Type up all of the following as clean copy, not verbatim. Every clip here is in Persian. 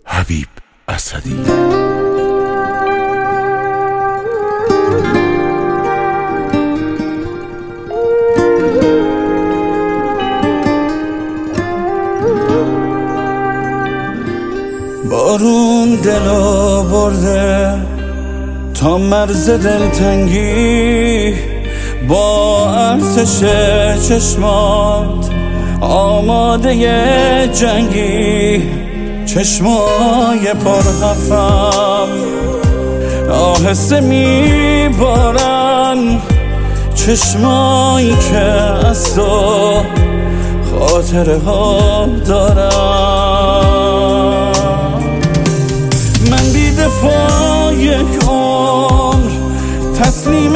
حبیب اسدی. بارون دلو برده تا مرز دلتنگی، با ارتش چشمات آماده جنگی، چشمای پرحرفم آهسته میبارن، چشمایی که از تو خاطره ها دارم. من بی دفاع یک عمر تسلیم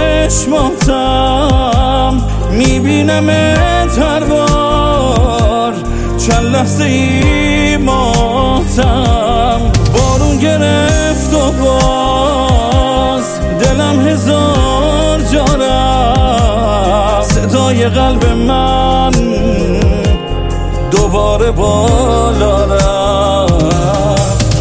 چشماتم، میبینمت هر بار چند لحظه ای ماتم. بارون گرفت و باز دلم هزار جا رفت، صدای قلب من دوباره بالا رفت.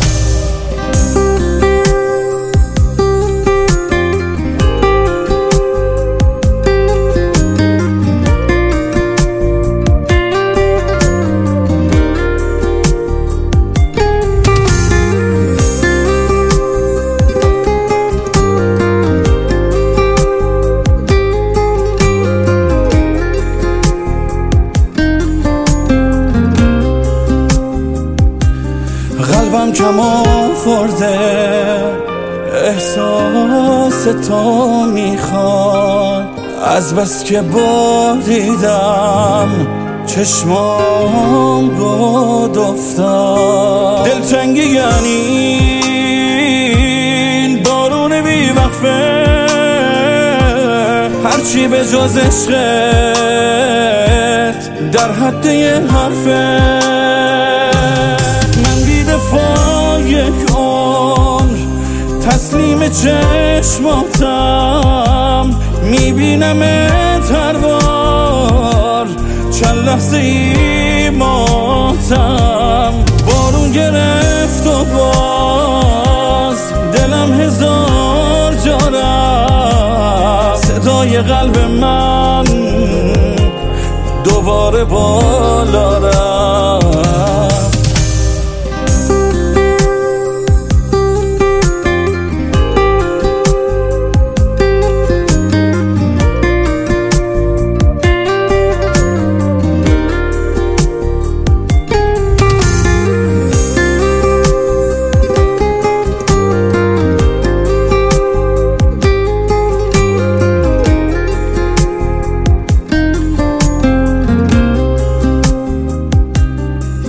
قلبم کم آورده احساس تو میخواد، از بس که باریدم چشمام گود افتاد. دلتنگی یعنی این بارون بی وقفه، هرچی به جز عشقت در حد یه حرفه. یک عمر تسلیم چشماتم، میبینمت هر بار چند لحظه ای ماتم. بارون گرفت و باز دلم هزار جا رفت، صدای قلب من دوباره بالا رفت.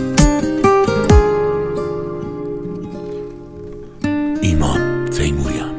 ایمان تیموریان.